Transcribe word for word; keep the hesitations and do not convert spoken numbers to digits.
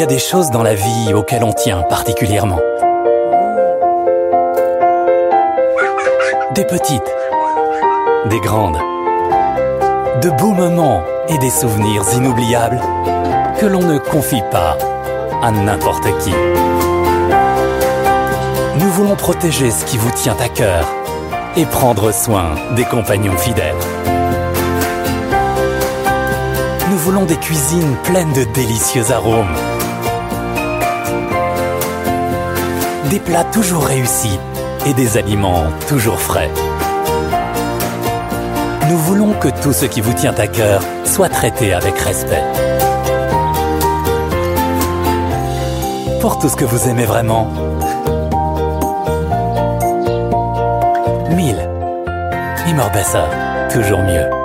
y a des choses dans la vie auxquelles on tient particulièrement. Des petites, des grandes, de beaux moments et des souvenirs inoubliables que l'on ne confie pas à n'importe qui. Nous voulons protéger ce qui vous tient à cœur et prendre soin des compagnons fidèles. Nous voulons des cuisines pleines de délicieux arômes, des plats toujours réussis et des aliments toujours frais. Nous voulons que tout ce qui vous tient à cœur soit traité avec respect. Pour tout ce que vous aimez vraiment, Miele, immer besser, toujours mieux.